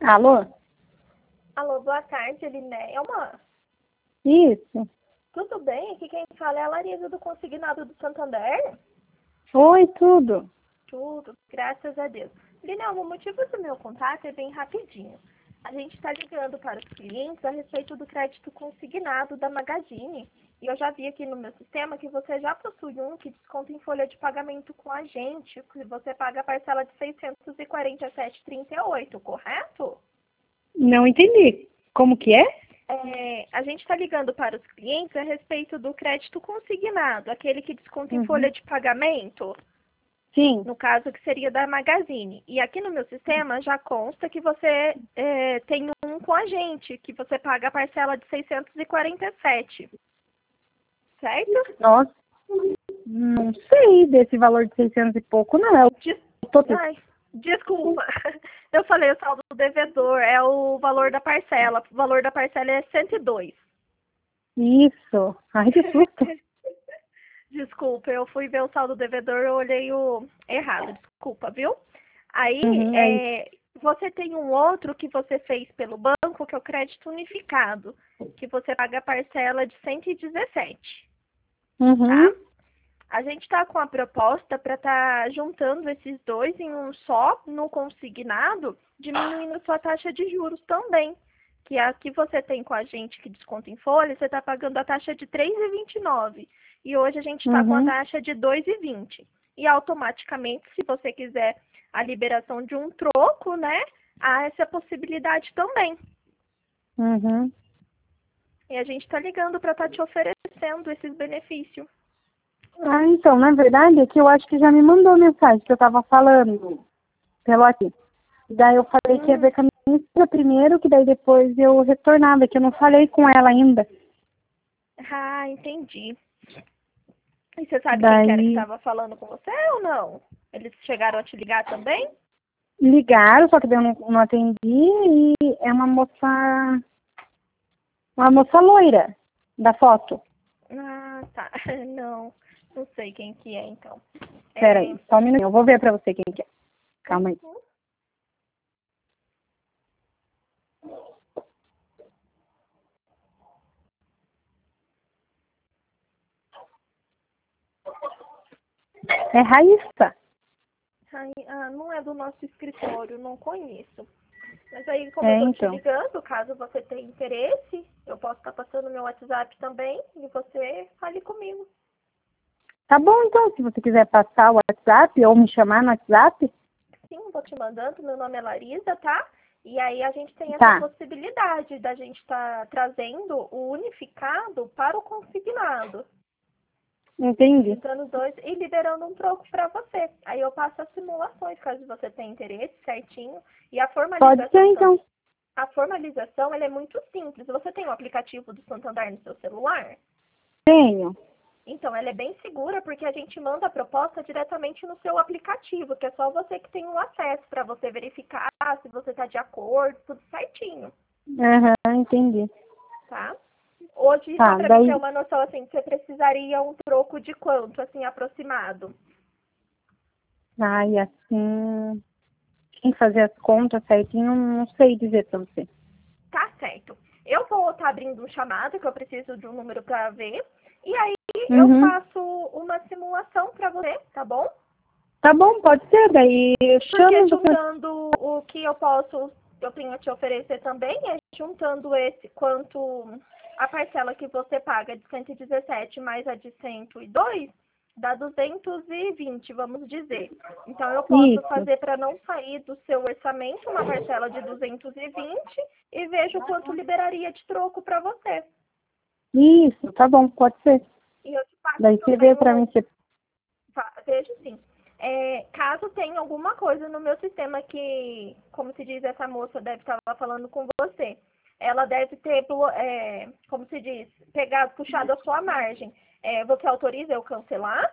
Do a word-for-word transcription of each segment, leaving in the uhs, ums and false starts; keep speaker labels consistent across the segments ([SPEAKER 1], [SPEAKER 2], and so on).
[SPEAKER 1] Alô?
[SPEAKER 2] Alô, boa tarde, Elinelma.
[SPEAKER 1] Isso.
[SPEAKER 2] Tudo bem? Aqui quem fala é a Larissa do Consignado do Santander.
[SPEAKER 1] Oi, tudo.
[SPEAKER 2] Tudo, graças a Deus. Elinelma, o motivo do meu contato é bem rapidinho. A gente está ligando para os clientes a respeito do crédito consignado da Magazine. E eu já vi aqui no meu sistema que você já possui um que desconta em folha de pagamento com a gente, que você paga a parcela de seiscentos e quarenta e sete reais e trinta e oito centavos, correto?
[SPEAKER 1] Não entendi. Como que é?
[SPEAKER 2] É, a gente está ligando para os clientes a respeito do crédito consignado, aquele que desconta em
[SPEAKER 1] Uhum.
[SPEAKER 2] folha de pagamento,
[SPEAKER 1] Sim.
[SPEAKER 2] no caso que seria da Magazine. E aqui no meu sistema já consta que você é, tem um com a gente, que você paga a parcela de seiscentos e quarenta e sete, certo?
[SPEAKER 1] Nossa, não sei desse valor de seiscentos e pouco, não. É o
[SPEAKER 2] Des-
[SPEAKER 1] total.
[SPEAKER 2] Ai, desculpa, eu falei o saldo do devedor, é o valor da parcela. O valor da parcela é cento e dois.
[SPEAKER 1] Isso. Ai, que susto.
[SPEAKER 2] Desculpa, eu fui ver o saldo do devedor, eu olhei o errado, desculpa, viu? Aí,
[SPEAKER 1] Uhum, é isso.
[SPEAKER 2] é, você tem um outro que você fez pelo banco, que é o crédito unificado, que você paga a parcela de cento e dezessete, tá?
[SPEAKER 1] Uhum.
[SPEAKER 2] A gente está com a proposta para estar juntando esses dois em um só, no consignado, diminuindo sua taxa de juros também. Que a que você tem com a gente que desconta em folha, você está pagando a taxa de três vírgula vinte e nove. E hoje a gente está com a
[SPEAKER 1] Uhum.
[SPEAKER 2] taxa de dois vírgula vinte. E automaticamente, se você quiser a liberação de um troco, né, há essa possibilidade também.
[SPEAKER 1] Uhum.
[SPEAKER 2] E a gente está ligando para estar te oferecendo esses benefícios.
[SPEAKER 1] Ah, então, na verdade, é que eu acho que já me mandou mensagem que eu tava falando pelo aqui. Daí eu falei que ia
[SPEAKER 2] Hum.
[SPEAKER 1] ver com a minha esposa primeiro, que daí depois eu retornava, que eu não falei com ela ainda.
[SPEAKER 2] Ah, entendi. E você sabe quem que era que
[SPEAKER 1] Daí
[SPEAKER 2] estava falando com você ou não? Eles chegaram a te ligar também?
[SPEAKER 1] ligaram, só que daí eu não, não atendi, e é uma moça, uma moça loira da foto.
[SPEAKER 2] Ah, tá. Não, não sei quem que é, então.
[SPEAKER 1] Pera
[SPEAKER 2] É...
[SPEAKER 1] aí, só um minutinho, eu vou ver pra você quem que é. Calma aí.
[SPEAKER 2] Uhum.
[SPEAKER 1] É Raíssa.
[SPEAKER 2] Ai, ah, não é do nosso escritório, não conheço. Mas aí, como eu
[SPEAKER 1] É,
[SPEAKER 2] tô te
[SPEAKER 1] então.
[SPEAKER 2] ligando, caso você tenha interesse, eu posso estar passando meu WhatsApp também e você fale comigo.
[SPEAKER 1] Tá bom, então, se você quiser passar o WhatsApp ou me chamar no WhatsApp,
[SPEAKER 2] Sim, vou te mandando. Meu nome é Larissa, tá? E aí a gente tem essa
[SPEAKER 1] tá,
[SPEAKER 2] possibilidade da gente estar trazendo o unificado para o consignado,
[SPEAKER 1] entendi.
[SPEAKER 2] juntando os dois e liberando um troco para você. Aí eu passo as simulações, caso você tenha interesse, certinho. E a
[SPEAKER 1] Pode ser,
[SPEAKER 2] formalização, tam-
[SPEAKER 1] então.
[SPEAKER 2] a formalização, ela é muito simples. Você tem o aplicativo do Santander no seu celular?
[SPEAKER 1] Tenho.
[SPEAKER 2] Então, ela é bem segura porque a gente manda a proposta diretamente no seu aplicativo, que é só você que tem o acesso para você verificar se você está de acordo, tudo certinho,
[SPEAKER 1] Aham, entendi.
[SPEAKER 2] tá? Hoje, só
[SPEAKER 1] Tá,
[SPEAKER 2] para mim ter
[SPEAKER 1] daí,
[SPEAKER 2] uma noção, assim, você precisaria um troco de quanto, assim, aproximado?
[SPEAKER 1] ai, assim, sem fazer as contas certinho, não sei dizer pra você.
[SPEAKER 2] Tá certo. Eu vou estar abrindo um chamado, que eu preciso de um número para ver, e aí eu
[SPEAKER 1] Uhum.
[SPEAKER 2] faço uma simulação para você, tá bom?
[SPEAKER 1] Tá bom, pode ser, daí eu
[SPEAKER 2] Porque
[SPEAKER 1] chamo você.
[SPEAKER 2] juntando o que eu posso, eu tenho a te oferecer também, é juntando esse quanto a parcela que você paga de cento e dezessete mais a de cento e dois, dá duzentos e vinte, vamos dizer. Então eu posso
[SPEAKER 1] Isso,
[SPEAKER 2] fazer para não sair do seu orçamento uma parcela de duzentos e vinte e vejo quanto liberaria de troco para você.
[SPEAKER 1] isso, tá bom, pode ser.
[SPEAKER 2] E eu te passo
[SPEAKER 1] Daí você vê
[SPEAKER 2] também
[SPEAKER 1] pra
[SPEAKER 2] o
[SPEAKER 1] mim se...
[SPEAKER 2] Fa- Vejo sim. É, caso tenha alguma coisa no meu sistema que, como se diz, essa moça deve estar falando com você. Ela deve ter, blo- é, como se diz, pegado, puxado a sua margem. É, você autoriza eu cancelar?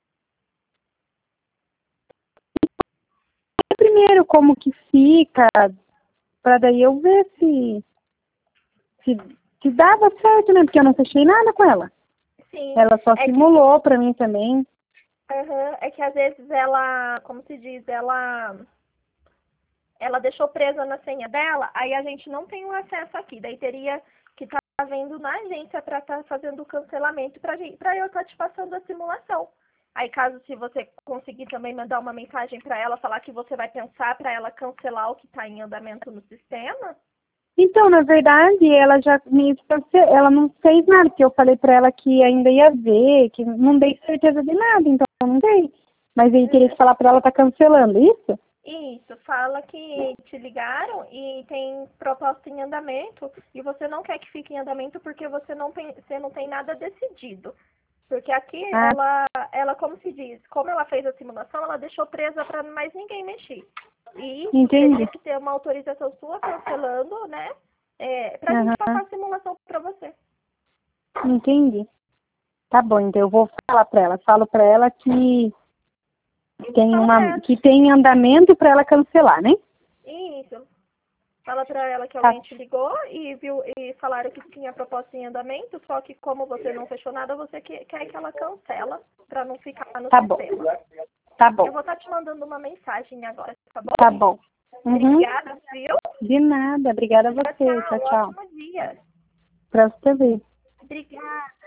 [SPEAKER 1] Primeiro, como que fica, pra daí eu ver se, se, se dava certo, né? Porque eu não fechei nada com ela.
[SPEAKER 2] Sim.
[SPEAKER 1] Ela só
[SPEAKER 2] É que,
[SPEAKER 1] simulou pra mim também.
[SPEAKER 2] aham, é que às vezes ela, como se diz, ela ela deixou presa na senha dela, aí a gente não tem o acesso aqui. Daí teria que estar vendo na agência para estar fazendo o cancelamento para eu estar te passando a simulação. Aí caso se você conseguir também mandar uma mensagem para ela, falar que você vai pensar para ela cancelar o que está em andamento no sistema.
[SPEAKER 1] Então, na verdade, ela já me ela não fez nada, porque eu falei para ela que ainda ia ver, que não dei certeza de nada, então eu não dei. Mas aí teria que falar para ela tá cancelando, isso?
[SPEAKER 2] Isso, fala que te ligaram e tem proposta em andamento e você não quer que fique em andamento porque você não tem, você não tem nada decidido. Porque aqui
[SPEAKER 1] Ah.
[SPEAKER 2] ela, ela, como se diz, como ela fez a simulação, ela deixou presa para mais ninguém mexer. E isso
[SPEAKER 1] Entendi.
[SPEAKER 2] teria que ter uma autorização sua cancelando, né? É, pra
[SPEAKER 1] Uhum.
[SPEAKER 2] gente passar a simulação para você.
[SPEAKER 1] Entendi. Tá bom, então eu vou falar para ela. Falo para ela que tem uma que tem andamento para ela cancelar, né?
[SPEAKER 2] Isso. Fala pra ela que
[SPEAKER 1] Tá.
[SPEAKER 2] alguém te ligou e viu e falaram que tinha proposta em andamento, só que como você não fechou nada, você que, quer que ela cancela pra não ficar no
[SPEAKER 1] Tá bom.
[SPEAKER 2] sistema.
[SPEAKER 1] Tá bom.
[SPEAKER 2] Eu vou estar te mandando uma mensagem agora, tá bom?
[SPEAKER 1] Tá bom. Uhum.
[SPEAKER 2] Obrigada, viu?
[SPEAKER 1] De nada. Obrigada a você.
[SPEAKER 2] Tchau,
[SPEAKER 1] Tchau,
[SPEAKER 2] tchau.
[SPEAKER 1] tchau.
[SPEAKER 2] Ótimo dia.
[SPEAKER 1] Pra você ver.
[SPEAKER 2] Obrigada.